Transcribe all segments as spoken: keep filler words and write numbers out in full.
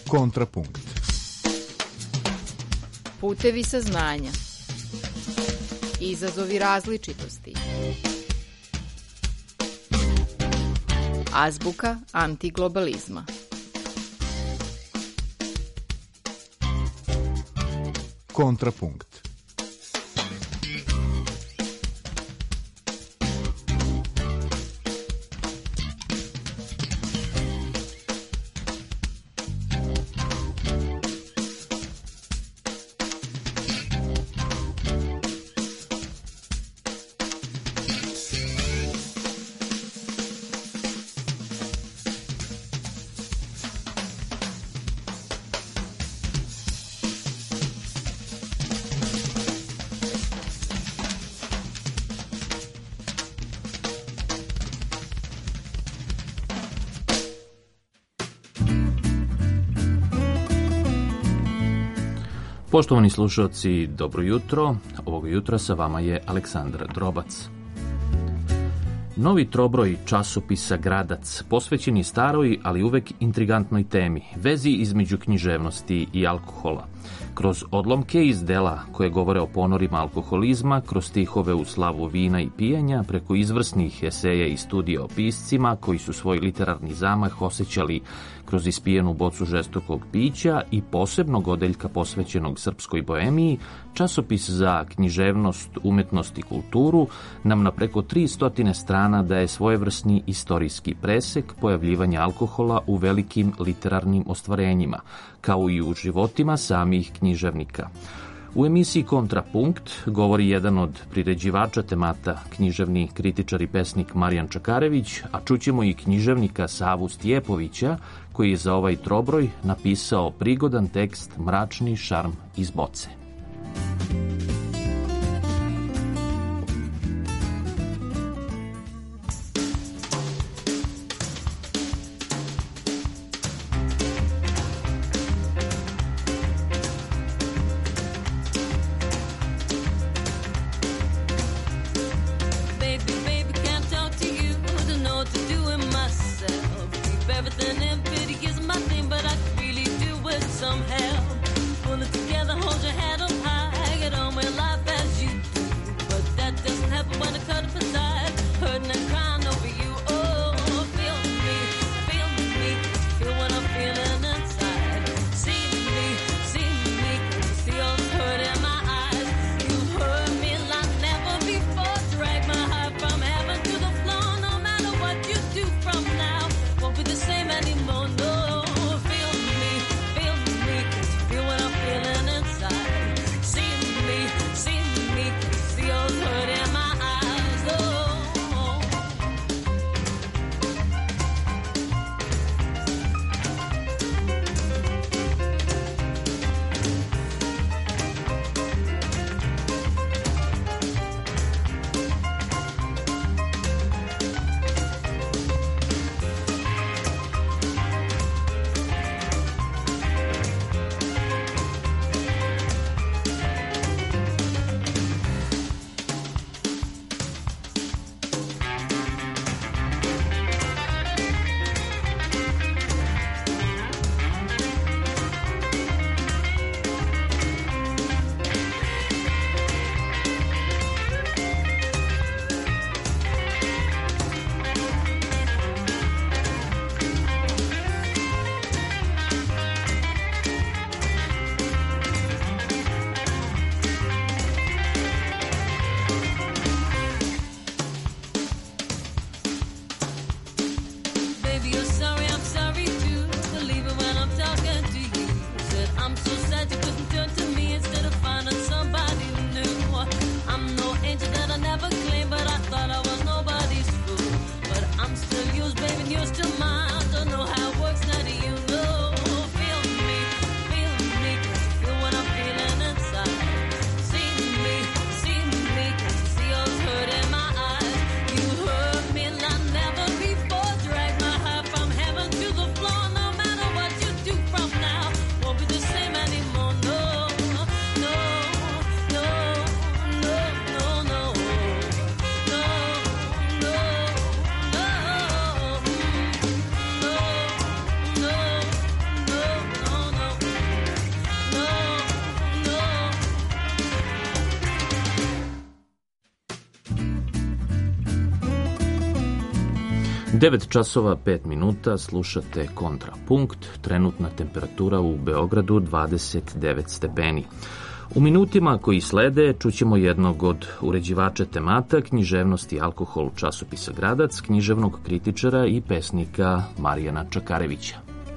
Kontrapunkt. Putevi saznanja. Izazovi različitosti. Azbuka antiglobalizma. Kontrapunkt. Poštovani slušalci, dobro jutro. Ovog jutra sa vama je Aleksandar Drobac. Novi trobroj časopisa Gradac posvećen je staroj, ali uvek intrigantnoj temi, vezi između književnosti i alkohola. Kroz odlomke iz dela koje govore o ponorima alkoholizma, kroz stihove u slavu vina i pijenja, preko izvrsnih eseja i studija o piscima koji su svoj literarni zamah osjećali kroz ispijenu bocu žestokog pića i posebnog odeljka posvećenog srpskoj boemiji, časopis za književnost, umetnost i kulturu nam na preko tri stotine strana daje svojevrsni istorijski presek pojavljivanja alkohola u velikim literarnim ostvarenjima, kao i u životima samih književnika. U emisiji Kontrapunkt govori jedan od priređivača temata, književni kritičar i pesnik Marijan Čakarević, a čućemo i književnika Savu Stjepovića, koji je za ovaj trobroj napisao prigodan tekst Mračni šarm iz boce. Everything in pity is my thing, but I could really do with some help. Pull it together, hold your head devet časova pet minuta, slušate Kontrapunkt, trenutna temperatura u Beogradu dvadeset devet stepeni. U minutima koji slede čućemo jednog od uređivača temata književnosti i alkohol časopisa Gradac, književnog kritičara i pesnika Marijana Čakarevića.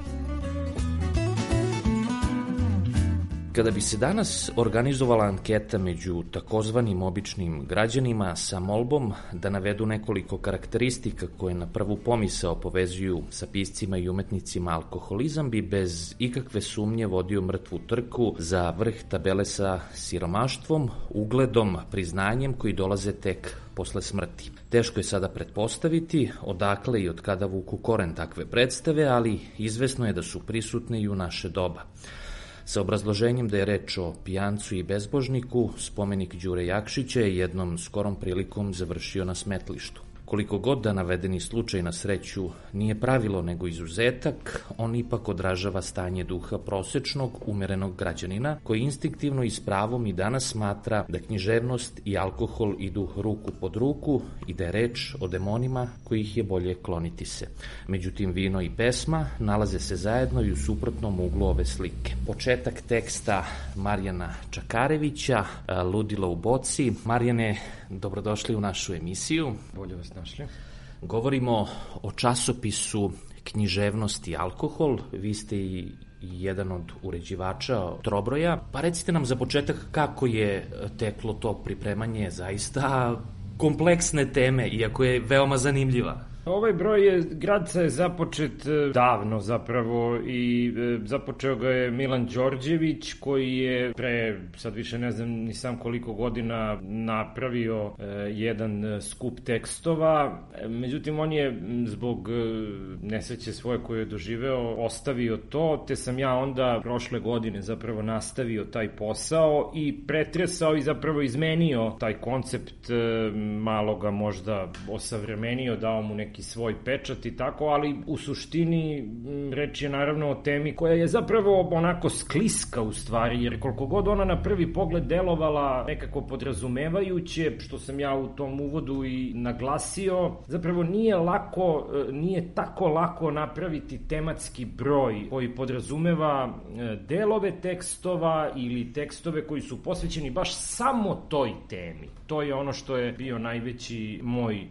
Kada bi se danas organizovala anketa među takozvanim običnim građanima sa molbom da navedu nekoliko karakteristika koje na prvu pomisao povezuju sa piscima i umetnicima, alkoholizam bi bez ikakve sumnje vodio mrtvu trku za vrh tabele sa siromaštvom, ugledom, priznanjem koji dolaze tek posle smrti. Teško je sada pretpostaviti odakle i od kada vuku koren takve predstave, ali izvesno je da su prisutne i u naše doba. Sa obrazloženjem da je reč o pijancu i bezbožniku, spomenik Đure Jakšića je jednom skorom prilikom završio na smetlištu. Koliko god da navedeni slučaj na sreću nije pravilo nego izuzetak, on ipak odražava stanje duha prosečnog, umerenog građanina, koji instinktivno i s pravom i danas smatra da književnost i alkohol idu ruku pod ruku i da je reč o demonima kojih je bolje kloniti se. Međutim, vino i pesma nalaze se zajedno i u suprotnom uglu ove slike. Početak teksta Marijana Čakarevića, Ludilo u boci. Marijane, dobrodošli u našu emisiju. Bolje vas našli. Govorimo o časopisu književnosti i alkohol. Vi ste i jedan od uređivača Trobroja. Pa recite nam za početak kako je teklo to pripremanje zaista kompleksne teme, iako je veoma zanimljiva. Ovaj broj je, Gradca je započet davno zapravo i započeo ga je Milan Đorđević koji je pre, sad više ne znam ni sam koliko godina, napravio jedan skup tekstova. Međutim, on je zbog nesreće svoje koju je doživeo ostavio to, te sam ja onda prošle godine zapravo nastavio taj posao i pretresao i zapravo izmenio taj koncept, malo ga možda osavremenio, dao mu neki svoj pečat i tako, ali u suštini reč je naravno o temi koja je zapravo onako skliska u stvari, jer koliko god ona na prvi pogled delovala nekako podrazumevajuće, što sam ja u tom uvodu i naglasio, zapravo nije lako, nije tako lako napraviti tematski broj koji podrazumeva delove tekstova ili tekstove koji su posvećeni baš samo toj temi. To je ono što je bio najveći moj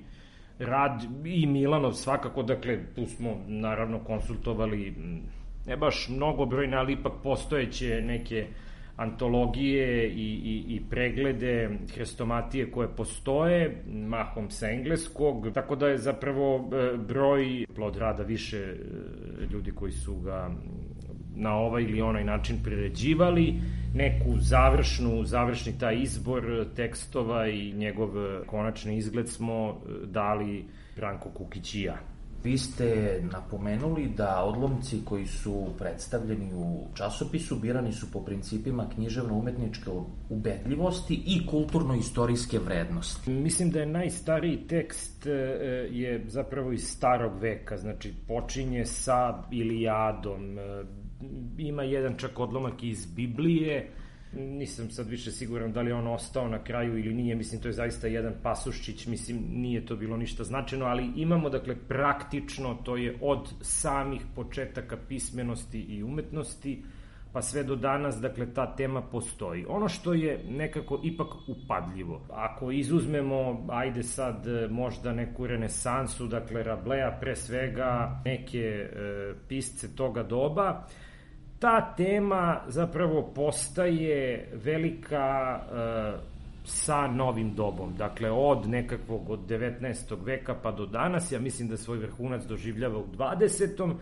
rad i Milanov svakako, dakle tu smo naravno konsultovali ne baš mnogobrojne, ali ipak postojeće neke antologije i, i, i preglede hrestomatije koje postoje, mahom sa engleskog, tako da je zapravo broj plod rada više ljudi koji su ga na ovaj ili onaj način priređivali, neku završnu, završni taj izbor tekstova i njegov konačni izgled smo dali Branko Kukić i ja. Vi ste napomenuli da odlomci koji su predstavljeni u časopisu birani su po principima književno-umetničke ubedljivosti i kulturno-istorijske vrednosti. Mislim da je najstariji tekst je zapravo iz starog veka, znači počinje sa Ilijadom, ima jedan čak odlomak iz Biblije, nisam sad više siguran da li je on ostao na kraju ili nije, mislim to je zaista jedan pasuščić, mislim nije to bilo ništa značajno, ali imamo dakle praktično, to je od samih početaka pismenosti i umetnosti pa sve do danas, dakle ta tema postoji. Ono što je nekako ipak upadljivo, ako izuzmemo, ajde sad možda neku renesansu, dakle Rablea pre svega, neke e, pisce toga doba, ta tema zapravo postaje velika e, sa novim dobom. Dakle, od nekakvog od devetnaestog veka pa do danas, ja mislim da svoj vrhunac doživljava u dvadesetom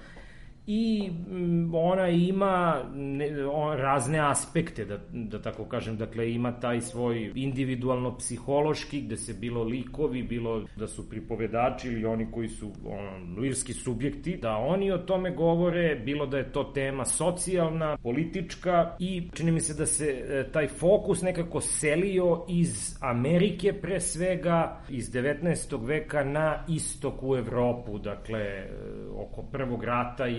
i ona ima ne, on, razne aspekte, da, da tako kažem, dakle ima taj svoj individualno-psihološki, gde se bilo likovi, bilo da su pripovedači ili oni koji su on, lirski subjekti, da oni o tome govore, bilo da je to tema socijalna, politička i čini mi se da se e, taj fokus nekako selio iz Amerike pre svega, iz devetnaestog veka na istok u Evropu, dakle e, oko prvog rata je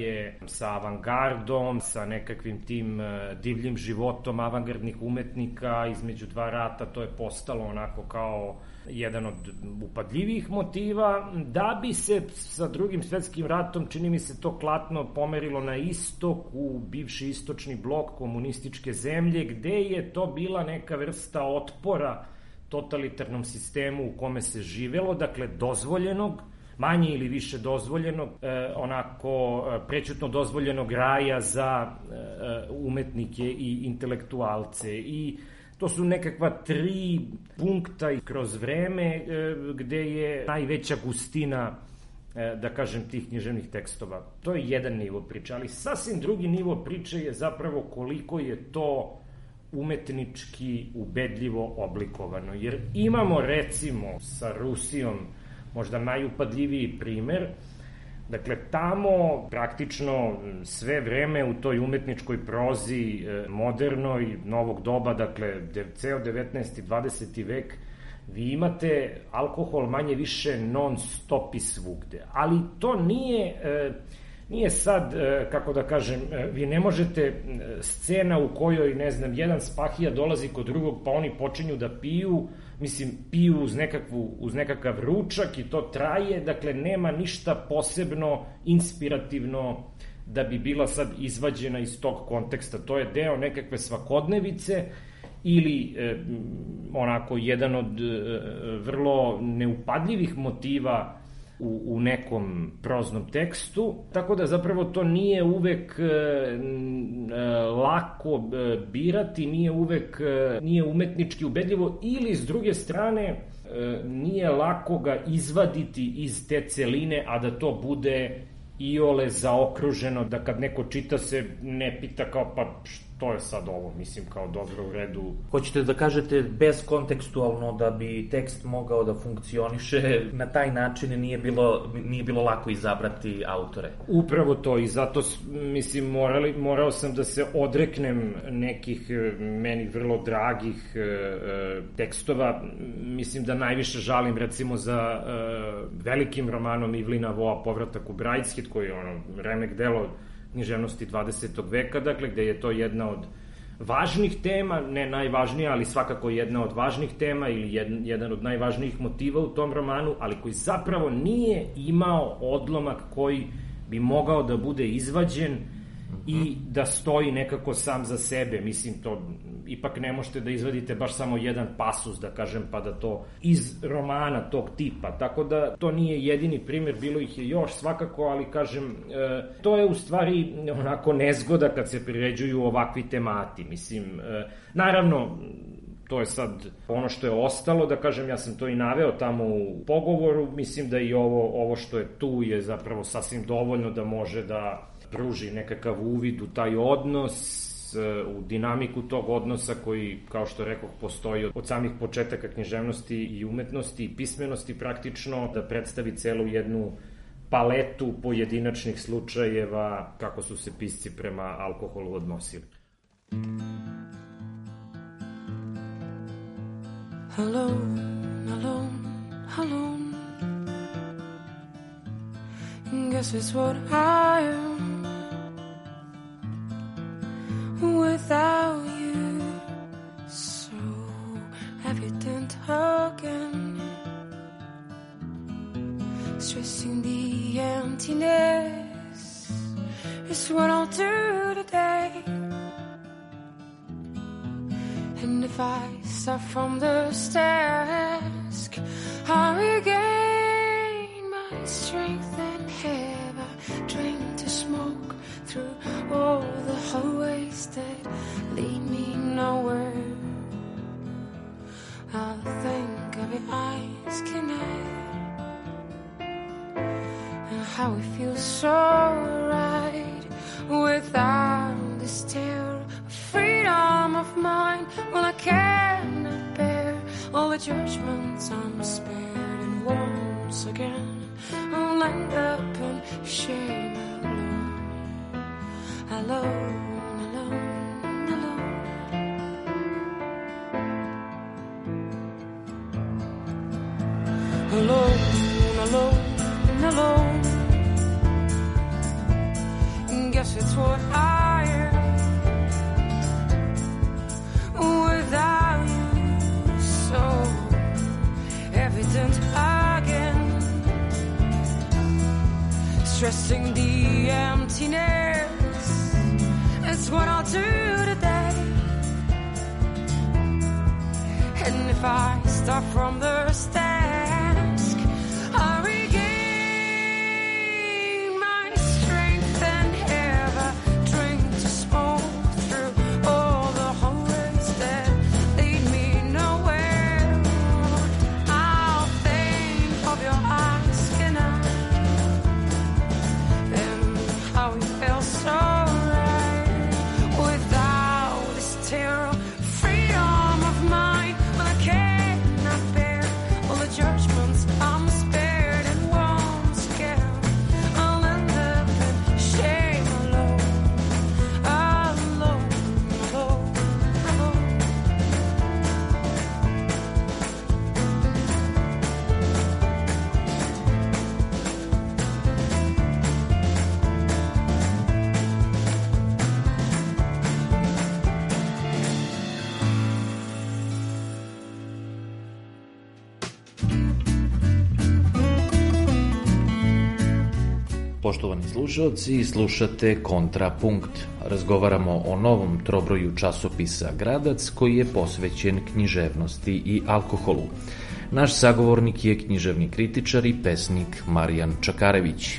je sa avangardom, sa nekakvim tim divljim životom avangardnih umetnika između dva rata. To je postalo onako kao jedan od upadljivijih motiva, da bi se sa drugim svetskim ratom, čini mi se, to klatno pomerilo na istok, u bivši istočni blok, komunističke zemlje, gde je to bila neka vrsta otpora totalitarnom sistemu u kome se živelo, dakle dozvoljenog, manje ili više dozvoljenog, eh, onako eh, prećutno dozvoljenog raja za eh, umetnike i intelektualce. I to su nekakva tri punkta kroz vreme eh, gde je najveća gustina, eh, da kažem, tih književnih tekstova. To je jedan nivo priče, ali sasvim drugi nivo priče je zapravo koliko je to umetnički ubedljivo oblikovano. Jer imamo, recimo, sa Rusijom možda najupadljiviji primer. Dakle, tamo praktično sve vreme u toj umetničkoj prozi modernoj, novog doba, dakle, ceo devetnaesti i dvadeseti vek, vi imate alkohol manje više non stop i svugde. Ali to nije... Nije sad, kako da kažem, vi ne možete scena u kojoj, ne znam, jedan spahija dolazi kod drugog, pa oni počinju da piju, mislim, piju uz, nekakvu, uz nekakav ručak i to traje, dakle, nema ništa posebno inspirativno da bi bila sad izvađena iz tog konteksta. To je deo nekakve svakodnevice ili eh, onako jedan od eh, vrlo neupadljivih motiva U, u nekom proznom tekstu, tako da zapravo to nije uvek e, lako e, birati, nije uvek e, nije umetnički ubedljivo, ili s druge strane e, nije lako ga izvaditi iz te celine, a da to bude iole zaokruženo, da kad neko čita se ne pita kao pa što je sad ovo, mislim, kao dobro, u redu. Hoćete da kažete bezkontekstualno da bi tekst mogao da funkcioniše, na taj način nije bilo, nije bilo lako izabrati autore? Upravo to, i zato, mislim, morali, morao sam da se odreknem nekih meni vrlo dragih e, tekstova. Mislim da najviše žalim, recimo, za e, velikim romanom Ivlina Voa Povratak u Brideshead, koji je ono remek delo književnosti dvadesetog veka, dakle, gde je to jedna od važnih tema, ne najvažnija, ali svakako jedna od važnih tema ili jedan, jedan od najvažnijih motiva u tom romanu, ali koji zapravo nije imao odlomak koji bi mogao da bude izvađen i da stoji nekako sam za sebe. Mislim, to ipak ne možete da izvadite baš samo jedan pasus, da kažem, pa da to iz romana tog tipa. Tako da to nije jedini primer, bilo ih je još svakako, ali kažem, e, to je u stvari onako nezgoda kad se priređuju ovakvi temati. Mislim, e, naravno, to je sad ono što je ostalo, da kažem, ja sam to i naveo tamo u pogovoru, mislim da i ovo, ovo što je tu je zapravo sasvim dovoljno da može da pruži nekakav uvid u taj odnos, u dinamiku tog odnosa koji, kao što rekoh, postoji od samih početaka književnosti i umetnosti i pismenosti praktično, da predstavi celu jednu paletu pojedinačnih slučajeva kako su se pisci prema alkoholu odnosili. Alone, alone, alone. Guess it's what I am. Without you, so evident again. Stressing the emptiness is what I'll do today. And if I start from the task, I regain my strength and have I drink to smoke through all the hallways that lead me nowhere. I'll think of your eyes connect and how it feels so right without this terror of freedom of mind. Well, I cannot bear all the judgments I'm spared, and once again I'll end up in shame alone, alone, alone, alone. Alone, alone, alone. Yes, it's what I am. Without you, so evident again. Stressing the emptiness, it's what I'll do today. And if I start from the task, I regain my strength and have a drink to smoke through all the hallways that lead me nowhere. I'll think of your asking out and how we felt so right without this terror, freedom of mind. Well, I cannot bear all the judgments I'm spared, and once again I'll end up in shame alone, alone, alone, alone. Poštovani slušalci, slušate Kontrapunkt. Razgovaramo o novom trobroju časopisa Gradac koji je posvećen književnosti i alkoholu. Naš sagovornik je književni kritičar i pesnik Marijan Čakarević.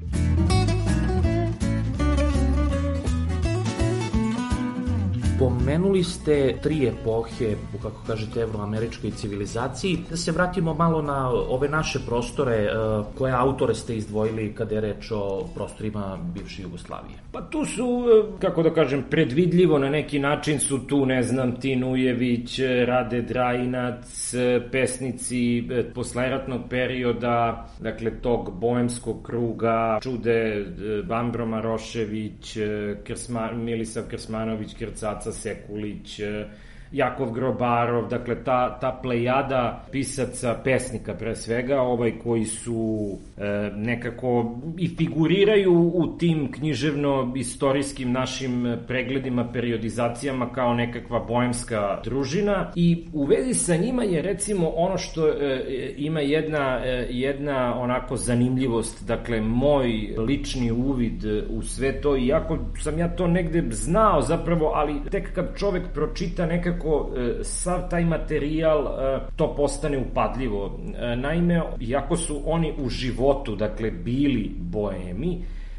Pomenuli ste tri epohe, kako kažete, evroameričkoj civilizaciji. Da se vratimo malo na ove naše prostore, koje autore ste izdvojili kada je reč o prostorima bivše Jugoslavije? Pa tu su, kako da kažem, predvidljivo na neki način su tu, ne znam, Tin Ujević, Rade Drajinac, pesnici posleratnog perioda, dakle tog boemskog kruga, Čude, Ambro Marošević, Krsma, Milisav Krsmanović, Krcaca Sekulić, Jakov Grobarov, dakle ta, ta plejada pisaca, pesnika pre svega, ovaj koji su e, nekako i figuriraju u tim književno-istorijskim našim pregledima, periodizacijama kao nekakva boemska družina, i u vezi sa njima je recimo ono što e, ima jedna, e, jedna onako zanimljivost, dakle moj lični uvid u sve to, iako sam ja to negde znao zapravo, ali tek kad čovek pročita nekako sav taj materijal, to postane upadljivo. Naime, iako su oni u životu, dakle, bili boemi,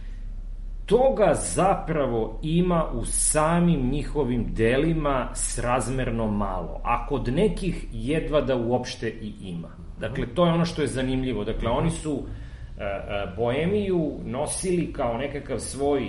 toga zapravo ima u samim njihovim delima srazmerno malo, a kod nekih jedva da uopšte i ima. Dakle, to je ono što je zanimljivo. Dakle, oni su boemiju nosili kao nekakav svoj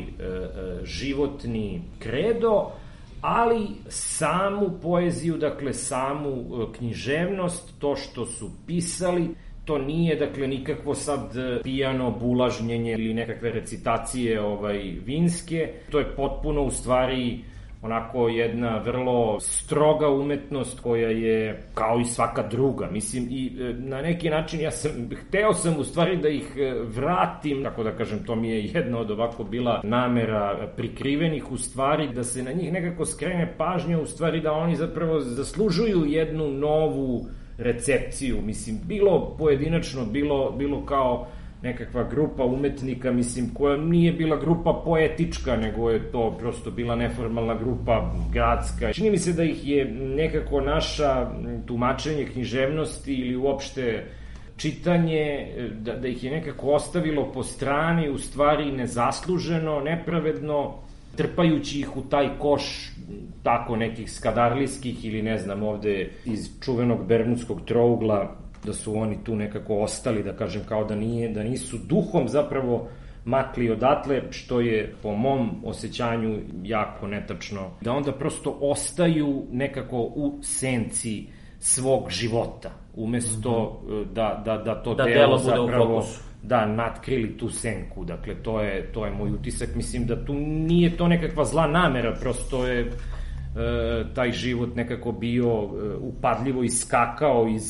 životni kredo, ali samu poeziju, dakle samu književnost, to što su pisali, to nije, dakle, nikakvo sad pijano bulažnjenje ili nekakve recitacije ovaj, vinske, to je potpuno u stvari onako jedna vrlo stroga umetnost koja je kao i svaka druga. Mislim, i na neki način ja sam, hteo sam u stvari da ih vratim, tako da kažem, to mi je jedna od ovako bila namera prikrivenih u stvari, da se na njih nekako skrene pažnja, u stvari da oni zapravo zaslužuju jednu novu recepciju, mislim, bilo pojedinačno, bilo, bilo kao nekakva grupa umetnika, mislim, koja nije bila grupa poetička, nego je to prosto bila neformalna grupa gradska. Čini mi se da ih je nekako naša tumačenje književnosti ili uopšte čitanje, da, da ih je nekako ostavilo po strani, u stvari nezasluženo, nepravedno, trpajući ih u taj koš tako nekih skadarlijskih ili ne znam ovde iz čuvenog Bermudskog trougla, da su oni tu nekako ostali, da kažem, kao da nije, da nisu duhom zapravo makli odatle, što je po mom osjećanju jako netačno, da onda prosto ostaju nekako u senci svog života, umesto mm-hmm. da, da, da to da delo, delo zapravo da natkrili tu senku. Dakle, to je, to je moj utisak. Mislim da tu nije to nekakva zla namera, prosto je e, taj život nekako bio e, upadljivo iskakao iz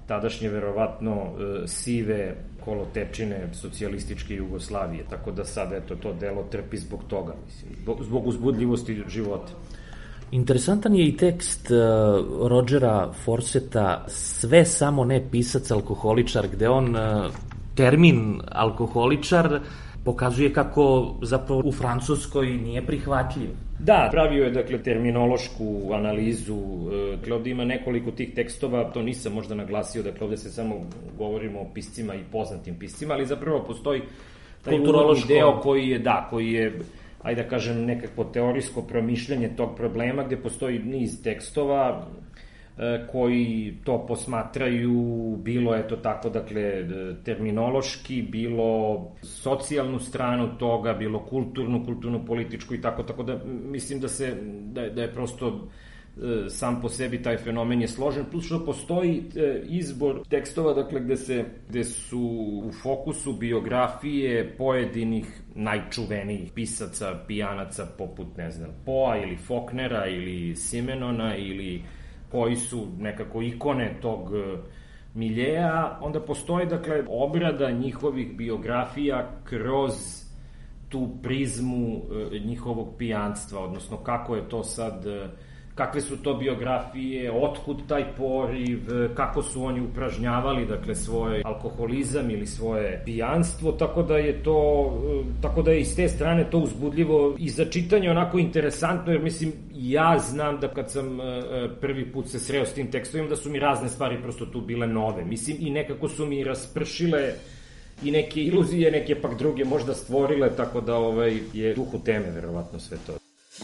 tadašnje verovatno e, sive kolotečine socijalističke Jugoslavije, tako da sad eto to delo trpi zbog toga, mislim, zbog, zbog uzbudljivosti života. Interesantan je i tekst uh, Rodgera Forseta Sve samo ne pisac alkoholičar, gde on uh, termin alkoholičar pokazuje kako zapravo u Francuskoj nije prihvatljiv. Da, pravio je dakle terminološku analizu, dakle ovde ima nekoliko tih tekstova, to nisam možda naglasio, dakle ovde se samo govorimo o piscima i poznatim piscima, ali zapravo postoji taj uvodni deo koji je, da, koji je, ajde da kažem, nekakvo teorijsko promišljanje tog problema, gde postoji niz tekstova koji to posmatraju, bilo je to tako, dakle, terminološki, bilo socijalnu stranu toga, bilo kulturnu, kulturno-političku i tako, tako da mislim da se, da je, da je prosto sam po sebi taj fenomen je složen, plus što postoji izbor tekstova, dakle, gde, se, gde su u fokusu biografije pojedinih najčuvenijih pisaca, pijanaca, poput, ne znam, Poa ili Faulknera ili Simenona ili koji su nekako ikone tog miljeja, onda postoji, dakle, obrada njihovih biografija kroz tu prizmu njihovog pijanstva, odnosno kako je to sad, kakve su to biografije, otkud taj poriv, kako su oni upražnjavali, dakle, svoj alkoholizam ili svoje pijanstvo, tako da je to, tako da je iz te strane to uzbudljivo i za čitanje onako interesantno, jer mislim, ja znam da kad sam prvi put se sreo s tim tekstovima, da su mi razne stvari prosto tu bile nove, mislim, i nekako su mi raspršile i neke iluzije, neke pak druge možda stvorile, tako da ovaj, je duhu teme, verovatno, sve to.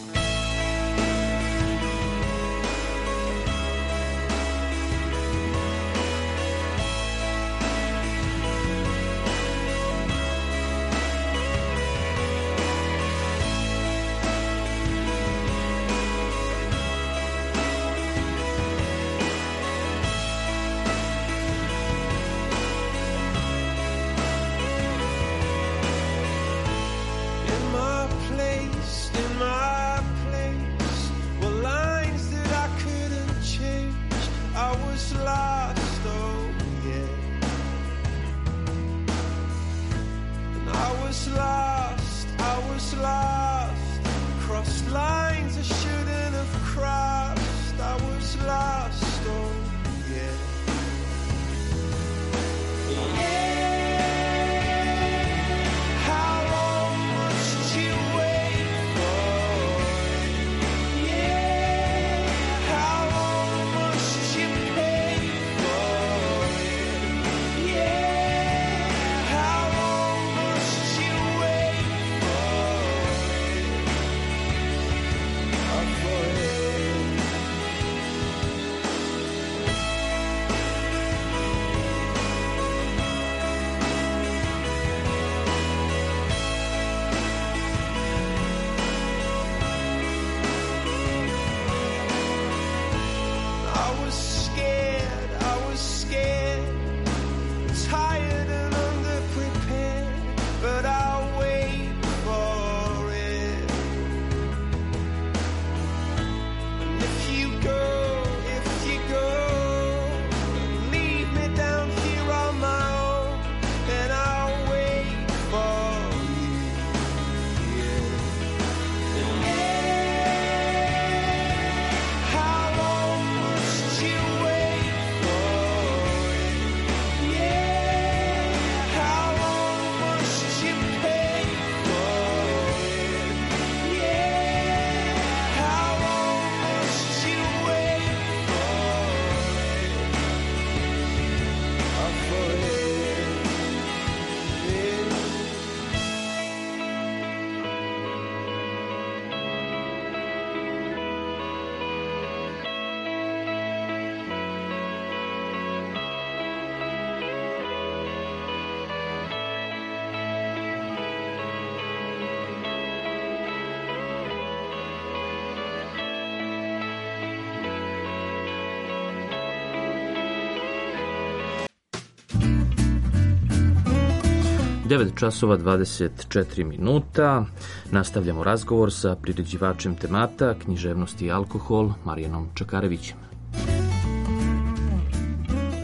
devet časova dvadeset četiri minuta. Nastavljamo razgovor sa priređivačem temata književnosti i alkohol Marijanom Čakarevićem.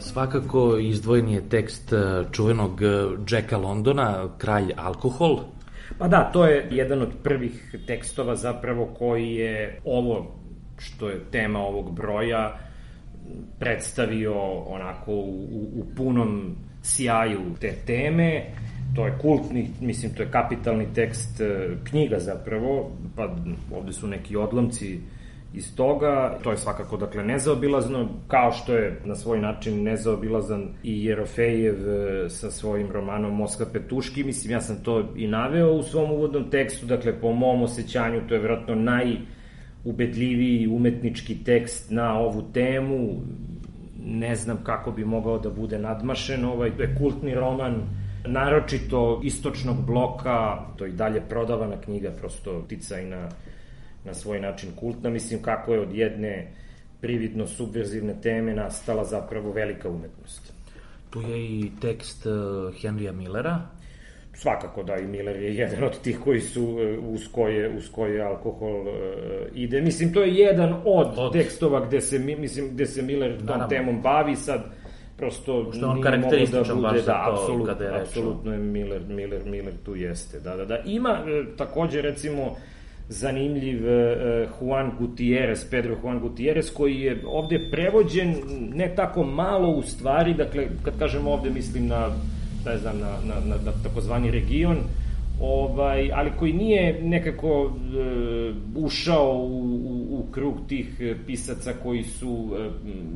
Svakako izdvojen je tekst čuvenog Jacka Londona, Kralj alkohol. Pa da, to je jedan od prvih tekstova zapravo koji je ovo što je tema ovog broja predstavio onako u, u, u punom sjaju te teme. To je kultni, mislim, to je kapitalni tekst knjiga zapravo, pa ovde su neki odlomci iz toga. To je svakako, dakle, nezaobilazno, kao što je na svoj način nezaobilazan i Jerofejev sa svojim romanom Moskva Petuški. Mislim, ja sam to i naveo u svom uvodnom tekstu, dakle, po mom osjećanju, to je vjerojatno najubedljiviji umetnički tekst na ovu temu. Ne znam kako bi mogao da bude nadmašen. Ovaj, to je kultni roman, naročito istočnog bloka, to i dalje prodavana knjiga, prosto tica i na, na svoj način kultna. Mislim, kako je od jedne prividno subverzivne teme nastala zapravo velika umetnost. Tu je i tekst Henrya Millera. Svakako da, i Miller je jedan od tih koji su uz koje, uz koje alkohol uh, ide. Mislim, to je jedan od, od... tekstova gde se, mislim, gde se Miller tom Naravno. temom bavi. Sad prosto što on karakterističan da baš za to apsolut, kada je reč. Apsolutno je Miller, Miller, Miller tu jeste. Da, da, da. Ima e, takođe, recimo, zanimljiv e, Juan Gutierrez, Pedro Juan Gutierrez, koji je ovde prevođen ne tako malo u stvari, dakle, kad kažem ovde, mislim na, ne znam, na, na, na, na takozvani region, ovaj, ali koji nije nekako e, ušao u, u, u krug tih pisaca koji su e,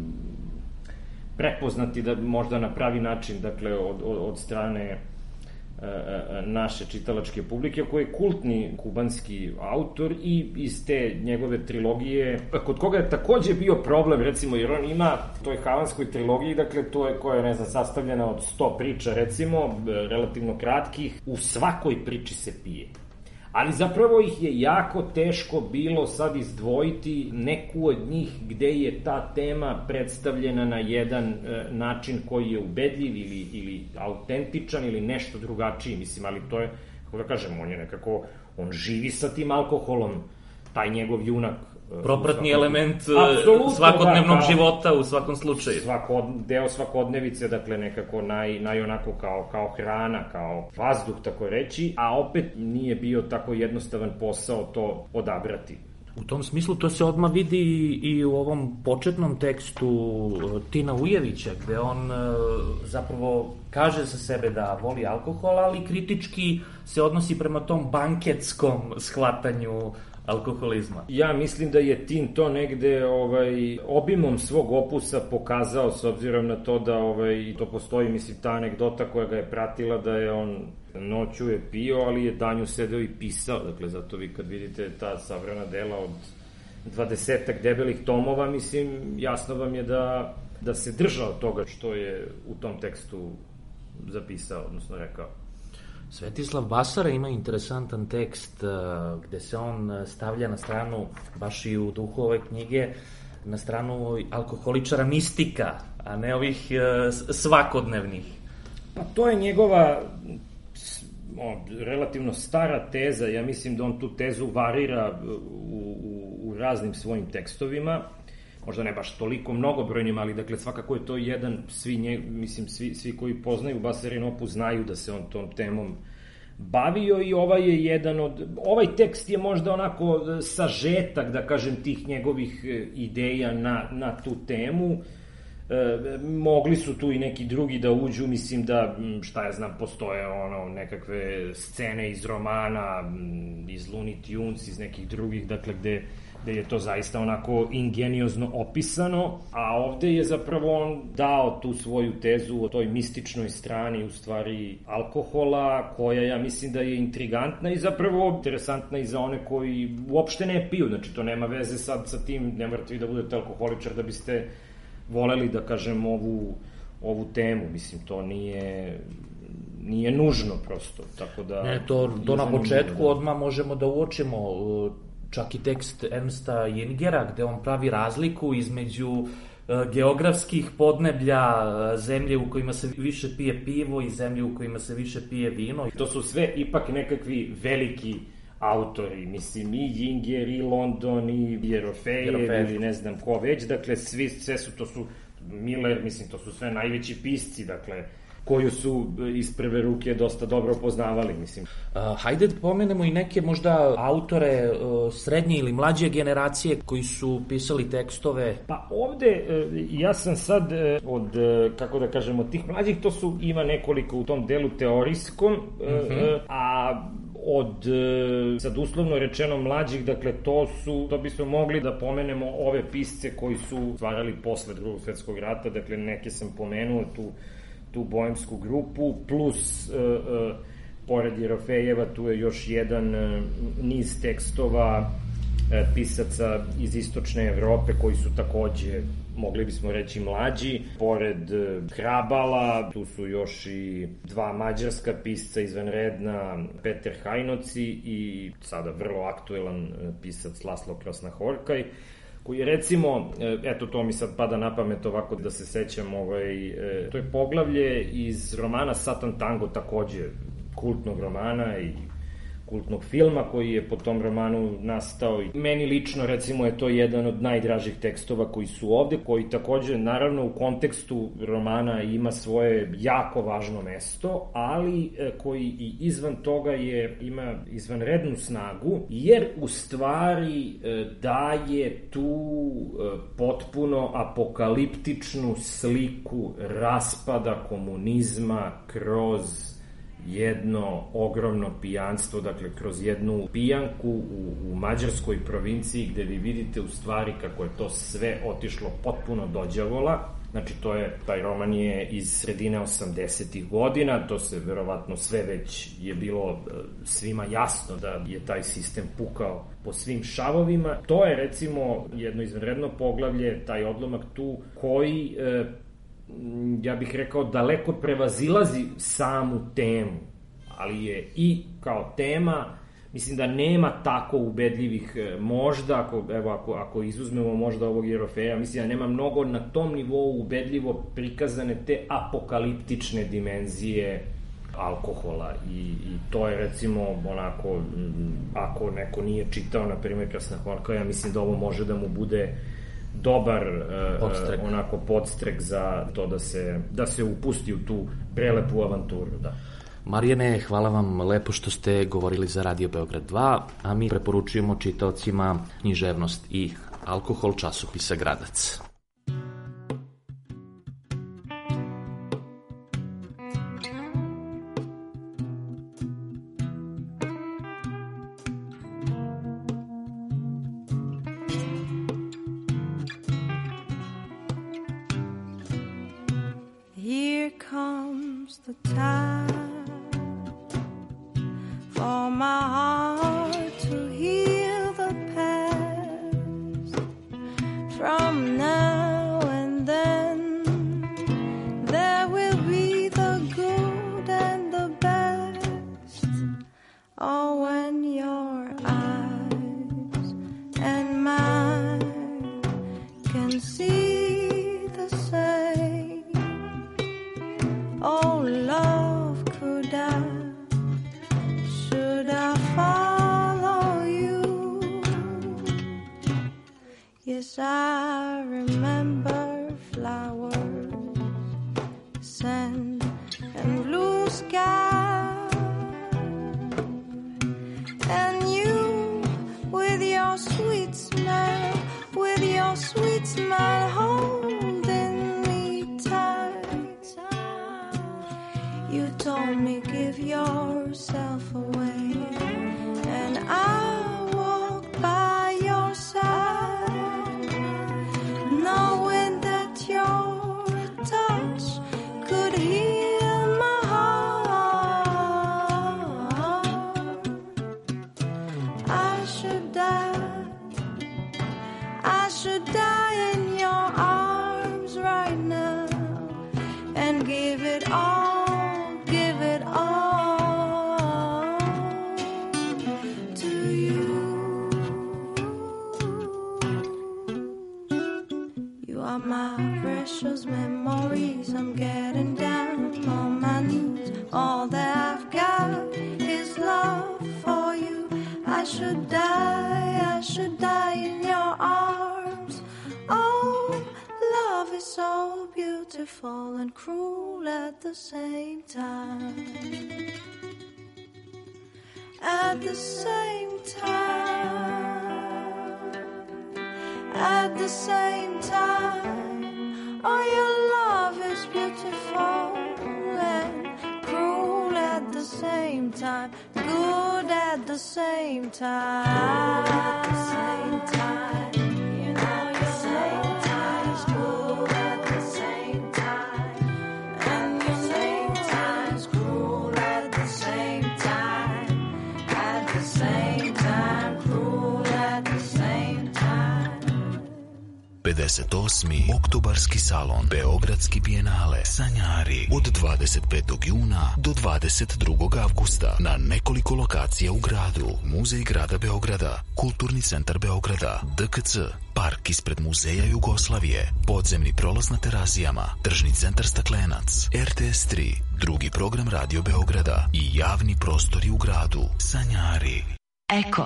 prepoznati da možda na pravi način, dakle, od, od, od strane e, naše čitalačke publike, koji je kultni kubanski autor i iz te njegove trilogije, kod koga je takođe bio problem, recimo, jer on ima toj havanskoj trilogiji, dakle, to je, koja je, ne znam, sastavljena od sto priča, recimo, relativno kratkih, u svakoj priči se pije. Ali zapravo ih je jako teško bilo sad izdvojiti neku od njih gde je ta tema predstavljena na jedan e, način koji je ubedljiv ili, ili autentičan ili nešto drugačiji, mislim, ali to je, kako da kažem, on je nekako, on živi sa tim alkoholom, taj njegov junak. Propratni element svakodnevnog da, života u svakom slučaju. Svakod, deo svakodnevice, dakle, nekako naj, naj onako kao, kao hrana, kao vazduh, tako reći, a opet nije bio tako jednostavan posao to odabrati. U tom smislu to se odmah vidi i u ovom početnom tekstu Tina Ujevića, gde on zapravo kaže sa sebe da voli alkohol, ali kritički se odnosi prema tom banketskom shvatanju alkoholizma. Ja mislim da je Tin to negde ovaj, obimom svog opusa pokazao, s obzirom na to da ovaj, to postoji, mislim, ta anegdota koja ga je pratila, da je on noću je pio, ali je danju sedeo i pisao. Dakle, zato vi kad vidite ta savremena dela od dvadesetak debelih tomova, mislim, jasno vam je da, da se držao toga što je u tom tekstu zapisao, odnosno rekao. Svetislav Basara ima interesantan tekst uh, gde se on stavlja na stranu, baš i u duhu ove knjige, na stranu alkoholičara mistika, a ne ovih uh, svakodnevnih. Pa to je njegova o, relativno stara teza, ja mislim da on tu tezu varira u, u, u raznim svojim tekstovima, možda ne baš toliko mnogobrojnim, ali dakle svakako je to jedan, svi, nje, mislim, svi, svi koji poznaju Basarin opus znaju da se on tom temom bavio i ovaj je jedan od, ovaj tekst je možda onako sažetak, da kažem, tih njegovih ideja na, na tu temu. E, mogli su tu i neki drugi da uđu, mislim da, šta ja znam, postoje ono nekakve scene iz romana, iz Looney Tunes, iz nekih drugih, dakle gde gde je to zaista onako ingeniozno opisano, a ovde je zapravo on dao tu svoju tezu o toj mističnoj strani, u stvari, alkohola, koja ja mislim da je intrigantna i zapravo interesantna i za one koji uopšte ne piju, znači to nema veze sad sa tim, ne morate vi da budete alkoholičar da biste voleli da kažem ovu, ovu temu, mislim to nije nije nužno prosto, tako da... Ne, to, to na početku odmah možemo da uočimo, čak i tekst Ernsta Jingera, gde on pravi razliku između uh, geografskih podneblja zemlje u kojima se više pije pivo i zemlje u kojima se više pije vino. To su sve ipak nekakvi veliki autori, mislim i Jinger, i London, i Jerofejev, ili ne znam ko već, dakle svi, sve su, to su, Miller, mislim, to su sve najveći pisci, dakle, koju su iz prve ruke dosta dobro poznavali, mislim. Uh, hajde da pomenemo i neke možda autore uh, srednje ili mlađe generacije koji su pisali tekstove. Pa ovde, uh, ja sam sad uh, od, uh, kako da kažem, od tih mlađih, to su, ima nekoliko u tom delu teorijskom, uh, uh-huh. a od, sad uslovno rečeno, mlađih, dakle, to su, to bismo mogli da pomenemo ove pisce koji su stvarali posle Drugog svetskog rata, dakle, neke sam pomenuo, tu tu boemsku grupu, plus uh, uh, pored Jerofejeva tu je još jedan uh, niz tekstova uh, pisaca iz istočne Evrope koji su takođe, mogli bismo reći, mlađi. Pored uh, Hrabala, tu su još i dva mađarska pisca izvanredna, Peter Hajnoci i sada vrlo aktuelan uh, pisac Laslo Krasnahorkaj, koji je, recimo, eto to mi sad pada na pamet ovako da se sećam, ovaj, to je poglavlje iz romana Satan Tango, takođe kultnog romana i kultnog filma koji je po tom romanu nastao. I meni lično, recimo, je to jedan od najdražih tekstova koji su ovde, koji takođe, naravno, u kontekstu romana ima svoje jako važno mesto, ali koji i izvan toga je, ima izvanrednu snagu, jer u stvari daje tu potpuno apokaliptičnu sliku raspada komunizma kroz jedno ogromno pijanstvo, dakle kroz jednu pijanku u, u mađarskoj provinciji, gde vi vidite u stvari kako je to sve otišlo potpuno do đavola. Znači, to je, taj roman je iz sredine osamdesetih godina, to se verovatno sve već je bilo svima jasno da je taj sistem pukao po svim šavovima. To je, recimo, jedno izvanredno poglavlje, taj odlomak tu, koji e, ja bih rekao, daleko prevazilazi samu temu, ali je i kao tema, mislim da nema tako ubedljivih, možda, ako, evo, ako, ako izuzmemo možda ovog Jerofeja, mislim da nema mnogo na tom nivou ubedljivo prikazane te apokaliptične dimenzije alkohola i, i to je, recimo, onako, ako neko nije čitao, na primjer, Krasnahorkaj, ja mislim da ovo može da mu bude dobar podstrek. Uh, onako podstrek za to da se, da se upusti u tu prelepu avanturu, da. Marijane, hvala vam lepo što ste govorili za Radio Beograd dva, a mi preporučujemo čitaocima Književnost i alkohol časopisa Gradac. I should die, I should die in your arms. Oh, love is so beautiful and cruel at the same time. At the same time. At the same time. Oh, your love is beautiful and cruel at the same time. Good at the same time. At the same time. You know your same time is good at the same time. And your same time is cruel at the same time. At the same time, cruel at the same time. pedeset osmi Oktobarski salon Beogradski bijenale Sanjari od dvadeset petog juna do dvadeset drugog avgusta na nekoliko lokacija u gradu. Muzej grada Beograda, Kulturni centar Beograda, D K C, park ispred Muzeja Jugoslavije, podzemni prolaz na Terazijama, tržni centar Staklenac, R T S tri, drugi program Radio Beograda i javni prostori u gradu. Sanjari. Eko.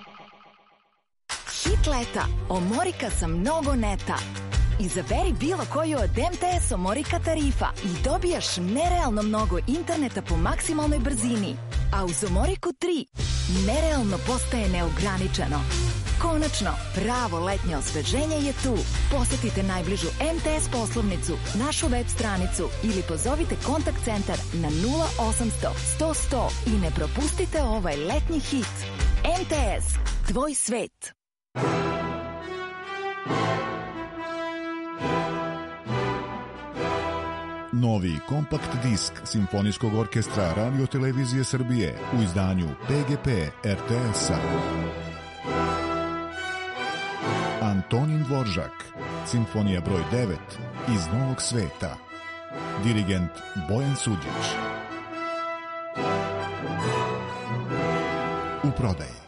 Hit leta, omorika sa mnogo neta. Izaberi bilo koju od M T S omorika tarifa i dobijaš nerealno mnogo interneta po maksimalnoj brzini. A uz omoriku tri, nerealno postaje neograničeno. Konačno, pravo letnje osveženje je tu. Posetite najbližu M T S poslovnicu, našu web stranicu ili pozovite kontakt centar na nula osamsto sto sto i ne propustite ovaj letnji hit. M T S, tvoj svet. Novi kompakt disk Simfonijskog orkestra Radio-televizije Srbije u izdanju P G P R T S-a. Antonin Dvoržak, Simfonija broj devet iz Novog sveta. Dirigent Bojan Suđić. U prodaji.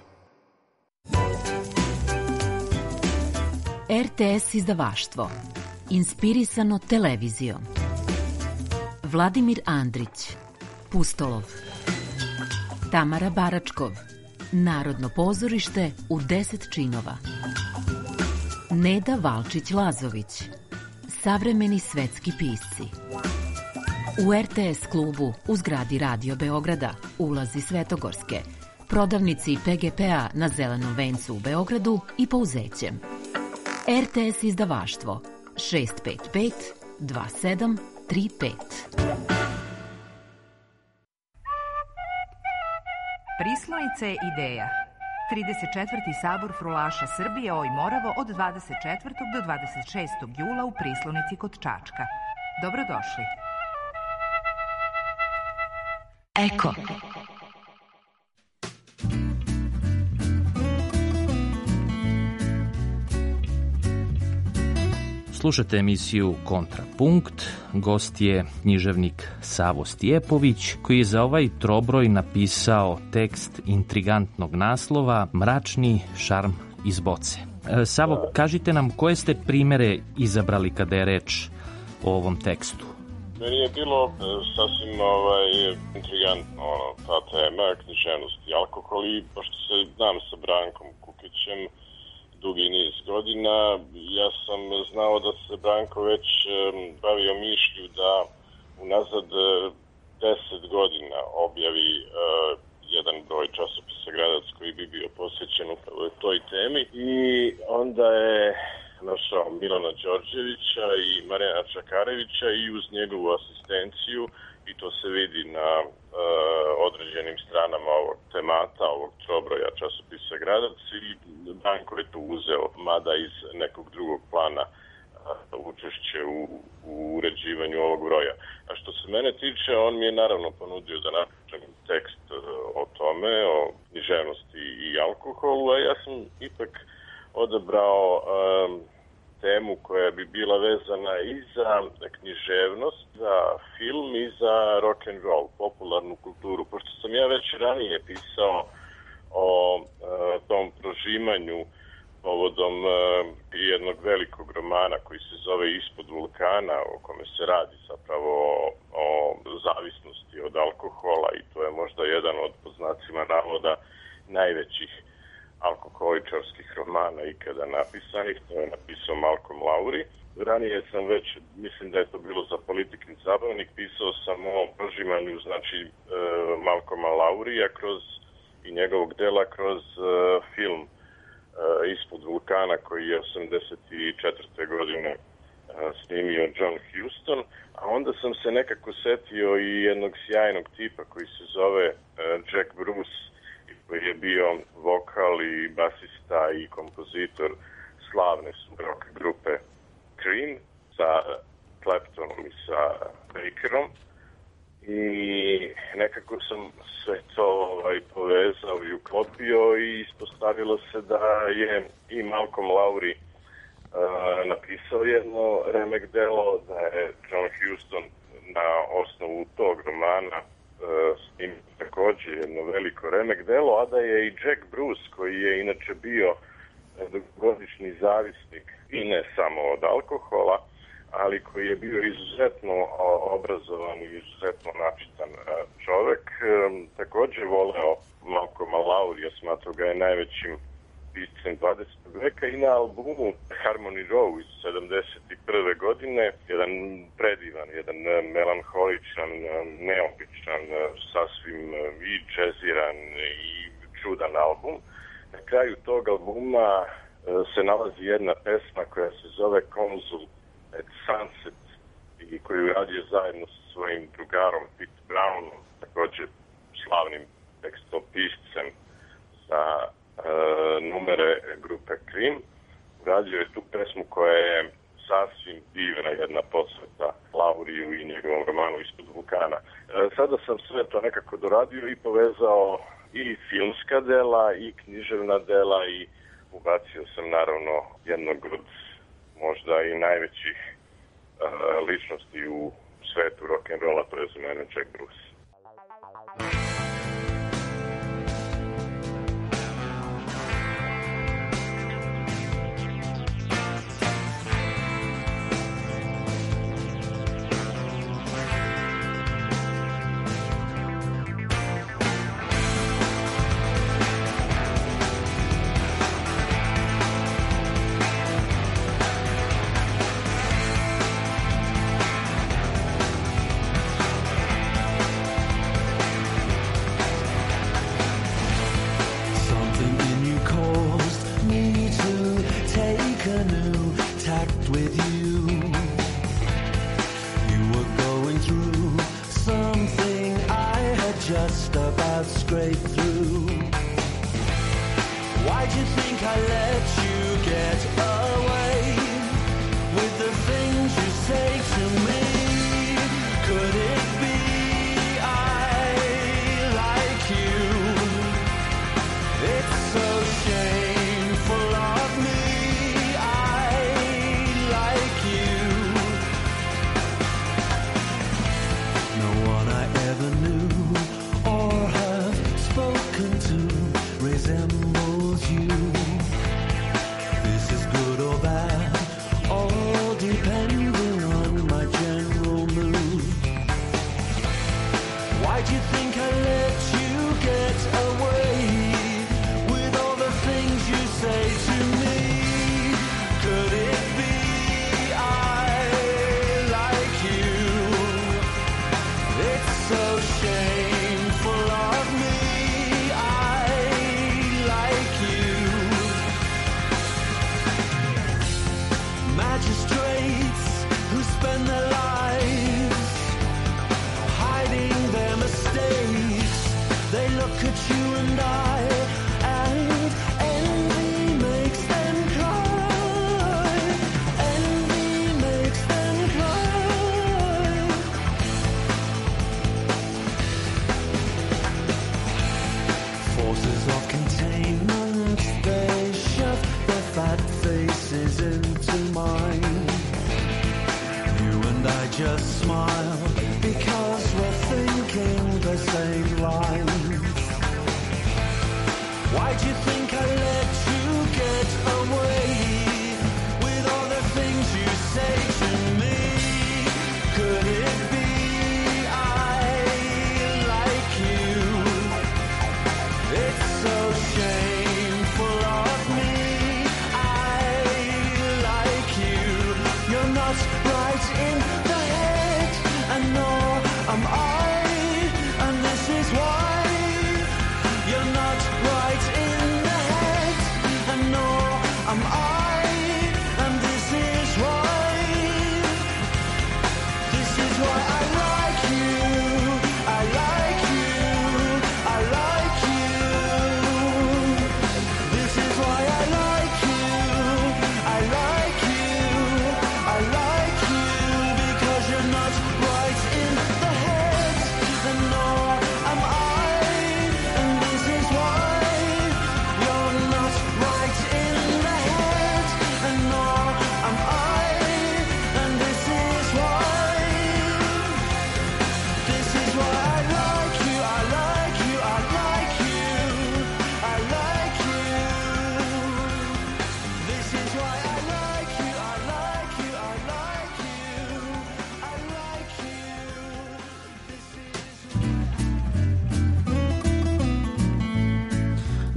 R T S izdavaštvo. Inspirisano televizijom. Vladimir Andrić, Pustolov. Tamara Baračkov, Narodno pozorište u deset činova. Neda Valčić-Lazović, Savremeni svetski pisci. U R T S klubu u zgradi Radio Beograda, ulazi Svetogorske, prodavnici P G P-a na Zelenom vencu u Beogradu i Pouzećem. R T S izdavaštvo šest pet pet dva sedam tri pet. Prislonice ideja. trideset četvrti sabor frulaša Srbije Oj Moravo od dvadeset četvrtog do dvadeset šestog jula u Prislonici kod Čačka. Dobrodošli. Eko. Slušate emisiju Kontrapunkt. Gost je književnik Savo Stjepović, koji je za ovaj trobroj napisao tekst intrigantnog naslova Mračni šarm iz boce. Savo, kažite nam koje ste primere izabrali kada je reč o ovom tekstu? Meni je bilo sasvim ovaj, intrigantno ono, ta tema, književnost i alkohol, i pošto se znam sa Brankom Kukićem dugi niz godina, ja sam znao da se Branko već bavio mišlju da unazad deset godina objavi uh, jedan broj časopisa Gradac koji bi bio posvećen upravo toj temi, i onda je našao Milana Đorđevića i Marijana Čakarevića i uz njegovu asistenciju, i to se vidi na uh, određenim stranama ovog temata, ovog trobroja časopisa Gradac, i Branko je tu uzeo, mada iz nekog drugog plana, uh, učešće u, u uređivanju ovog broja. A što se mene tiče, on mi je naravno ponudio da napišem tekst uh, o tome, o književnosti i alkoholu, a ja sam ipak odabrao um, temu koja bi bila vezana i za književnost, za film i za rock and roll, popularnu kulturu. Pošto sam ja već ranije pisao o e, tom prožimanju povodom e, jednog velikog romana koji se zove Ispod vulkana, o kome se radi zapravo o, o zavisnosti od alkohola, i to je možda jedan od, po znacima navoda, najvećih alkoholičarskih romana ikada napisanih. To je napisao Malcolm Lowry. ranije sam već, mislim da je to bilo za Politikin zabavnik, pisao sam o prožimanju, znači, e, Malcolma Laurija kroz i njegovog dela kroz e, film e, Ispod vulkana koji je osamdeset četvrte godine e, snimio John Huston, a onda sam se nekako setio i jednog sjajnog tipa koji se zove e, Jack Bruce, koji je bio vokal i basista i kompozitor slavne su rock grupe Cream sa Claptonom i sa Bakerom. I nekako sam sve to ovaj, povezao i uklopio i ispostavilo se da je i Malcolm Lowry uh, napisao jedno remek delo, da je John Huston na osnovu tog romana uh, s njim također jedno veliko remek delo, a da je i Jack Bruce, koji je inače bio dugogodišnji zavisnik i ne samo od alkohola, ali koji je bio izuzetno obrazovan i izuzetno načitan čovek. Također voleo Malcolma Laurija, smatrao ga je najvećim piscem dvadesetog veka i na albumu Harmony Row iz sedamdeset prve godine, jedan predivan, jedan melanholičan, neobičan, sasvim i džeziran i čudan album. Na kraju tog albuma se nalazi jedna pesma koja se zove Consul at Sunset i koju je radio zajedno sa svojim drugarom Pete Brownom, također slavnim tekstopiscem za e, numere grupe Cream. Radio je tu pesmu koja je sasvim divna, jedna posveta Lauriju i njegovom romanu Ispod vulkana. E, sada sam sve to nekako doradio i povezao i filmska dela i književna dela i ubacio sam naravno jednog od možda i najvećih uh, ličnosti u svetu rock'n'rolla, to je za mene Jack Bruce.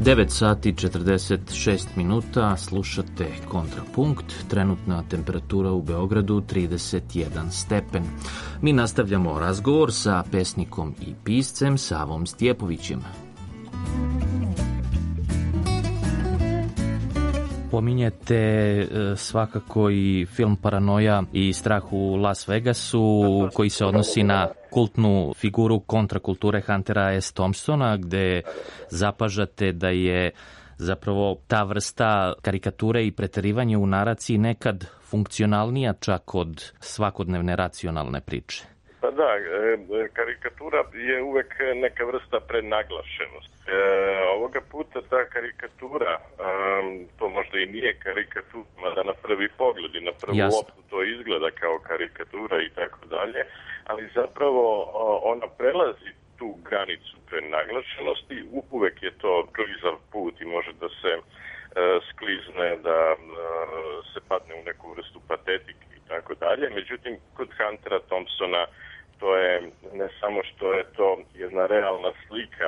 devet sati četrdeset šest minuta, slušate Kontrapunkt, trenutna temperatura u Beogradu trideset jedan stepen. Mi nastavljamo razgovor sa pesnikom i piscem Savom Stjepovićem. Pominjete svakako i film Paranoja i Strah u Las Vegasu, koji se odnosi na kultnu figuru kontrakulture Huntera S. Thompsona, gde zapažate da je zapravo ta vrsta karikature i preterivanja u naraciji nekad funkcionalnija čak od svakodnevne racionalne priče. Pa da, karikatura je uvek neka vrsta prenaglašenosti. E, ovoga puta ta karikatura, um, to možda i nije karikatura, mada na prvi pogled i na prvu Jasno. loptu to izgleda kao karikatura i tako dalje, ali zapravo ona prelazi tu granicu prenaglašenosti, uvek je to klizav put i može da se uh, sklizne, da uh, se padne u neku vrstu patetike i tako dalje. Međutim, kod Huntera Thompsona to je ne samo što je to jedna realna slika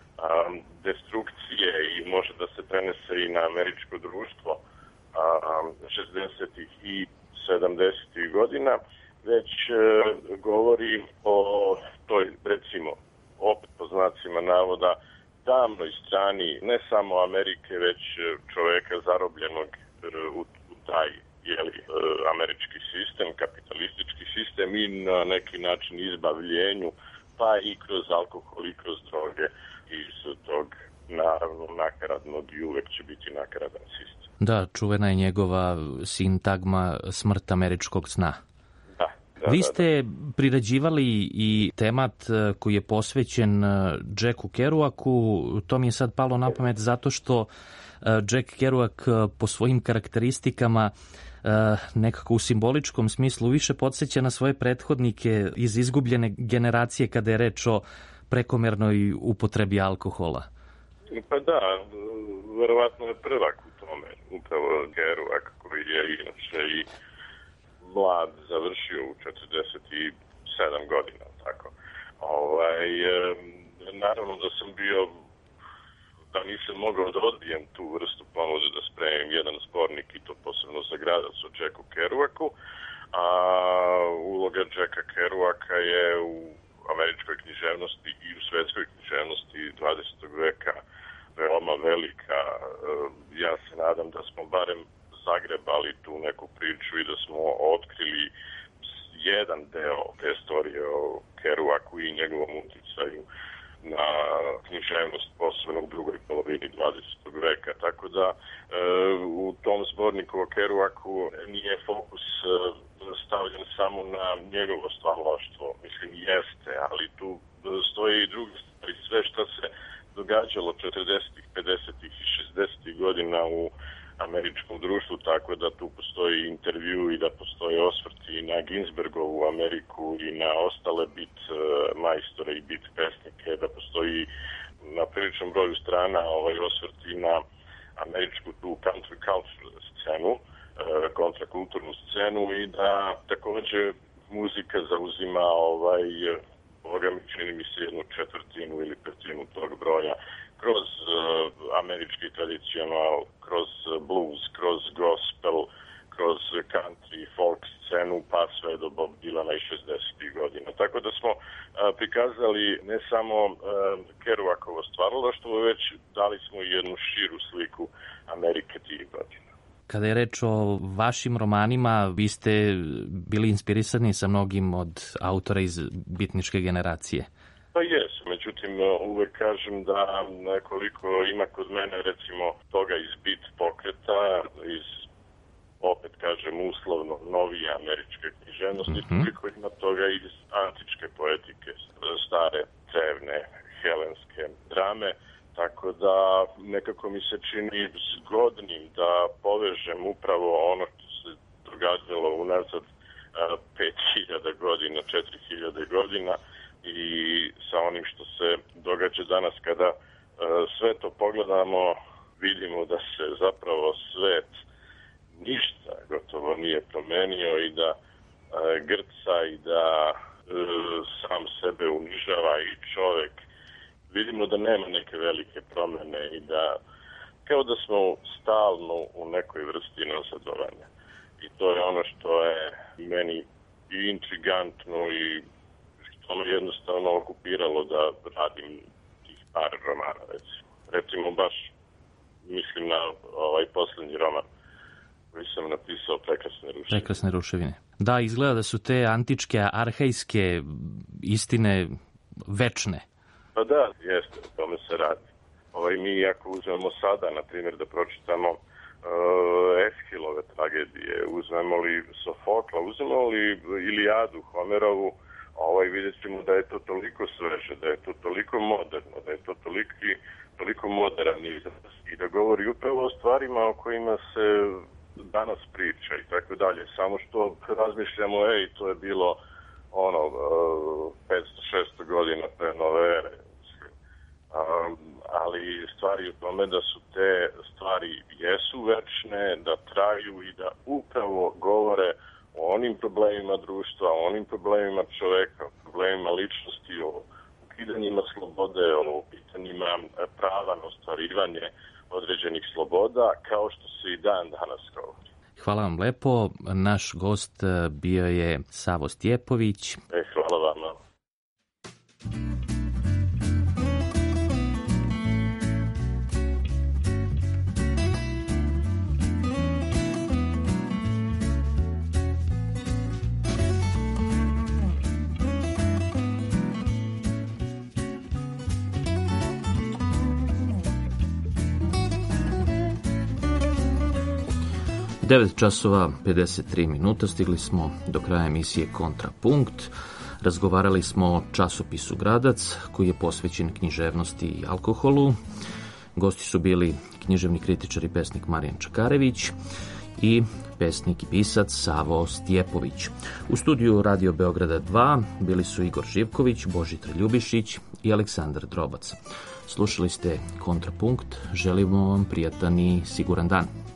um, destrukcije i može da se prenese i na američko društvo um, šezdesetih i sedamdesetih godina, već uh, govori o toj, recimo, opet po znacima navoda, tamnoj strani ne samo Amerike, već čoveka zarobljenog u, u taj jeli, američki sistem, kapitalistički sistem i na neki način izbavljenju, pa i kroz alkohol i kroz droge iz tog naravno nakaradnog i uvek će biti nakaradan sistem. Da, čuvena je njegova sintagma smrt američkog sna. Da. Da, Vi ste priređivali i temat koji je posvećen Jacku Kerouaku. To mi je sad palo na pamet zato što Jack Kerouac po svojim karakteristikama nekako u simboličkom smislu više podsjeća na svoje prethodnike iz izgubljene generacije kada je reč o prekomernoj upotrebi alkohola. Pa da, verovatno je prvak u tome, upravo Kerouac, koji je inače i mlad završio u četrdeset sedam godina, tako. Ovaj, naravno da sam bio, da nisam mogao da odbijem tu vrstu ponude da spremim jedan zbornik i to posebno za gradac o Jacku Kerouacu, a uloga Jacka Kerouaca je u američkoj književnosti i u svetskoj književnosti dvadesetog veka veoma velika. Ja se nadam da smo barem zagrebali tu neku priču i da smo otkrili jedan deo te istorije o Kerouacu i njegovom uticaju na književnost posebno u drugoj polovini dvadesetog veka. Tako da e, u tom zborniku o Kerouacu nije fokus e, stavljen samo na njegovo stvaralaštvo. Mislim, jeste, ali tu stoji i drugi stvari. Sve što se događalo četrdesetih, pedesetih i šezdesetih godina u američkom društvu, tako da tu postoji intervju i da postoje osvrti na Ginsbergovu Ameriku i na ostale bit majstore i bit pesnike, da postoji na priličnom broju strana ovaj osvrti na američku tu country culture scenu, kontrakulturnu scenu i da takođe muzika zauzima ovaj, ovoga mi čini mi se jednu četvrtinu ili petinu tog broja kroz uh, američki tradicional, kroz blues, kroz gospel, kroz country, folk scenu, pa sve do Bob Dylana i šezdesetih godina. Tako da smo uh, prikazali ne samo uh, Kerouacovo stvaralaštvo, već dali smo jednu širu sliku Amerike tih godina. Kada je reč o vašim romanima, vi ste bili inspirisani sa mnogim od autora iz bitničke generacije. Pa jesu, međutim uvek kažem da koliko ima kod mene recimo toga iz bit pokreta, iz opet kažem uslovno novije američke književnosti, mm-hmm. koliko ima toga iz antičke poetike, stare, drevne, helenske drame, tako da nekako mi se čini zgodnim da povežem upravo ono što se događalo unazad pet hiljada godina, četiri hiljade godina, i sa onim što se događa danas kada e, sve to pogledamo, vidimo da se zapravo svet ništa gotovo nije promenio i da e, grca i da e, sam sebe unižava i čovek vidimo da nema neke velike promene i da kao da smo stalno u nekoj vrsti nazadovanja. I to je ono što je meni i intrigantno i što me jednostavno okupiralo da radim tih par romana, recimo. Recimo baš mislim na ovaj posljednji roman koji sam napisao, Prekrasne ruševine. Prekrasne ruševine. Da, izgleda da su te antičke, arhajske istine večne. Pa da, jeste, o tome se radi. Ovaj, mi ako uzmemo sada, na primjer, da pročitamo uh, Eshilove tragedije, uzmemo li Sofokla, uzmemo li Ilijadu, Homerovu, ovaj, vidjet ćemo da je to toliko sveže, da je to toliko moderno, da je to toliki, toliko modern izraz i da govori upravo o stvarima o kojima se danas priča i tako dalje. Samo što razmišljamo, ej, to je bilo ono, petsto šesto godina pre nove ere. Um, ali stvari u tome da su te stvari jesu večne, da traju i da upravo govore o onim problemima društva, o onim problemima čoveka, o problemima ličnosti, o ukidanjima slobode, o pitanjima prava na ostvarivanje određenih sloboda, kao što se i dan danas govori. Hvala vam lepo. Naš gost bio je Savo Stjepović. E, hvala vam. devet časova pedeset tri minuta, stigli smo do kraja emisije Kontrapunkt. Razgovarali smo o časopisu Gradac, koji je posvećen književnosti i alkoholu. Gosti su bili književni kritičar i pesnik Marijan Čakarević i pesnik i pisac Savo Stjepović. U studiju Radio Beograda dva bili su Igor Živković, Božidar Ljubišić i Aleksandar Drobac. Slušali ste Kontrapunkt, želimo vam prijatan i siguran dan.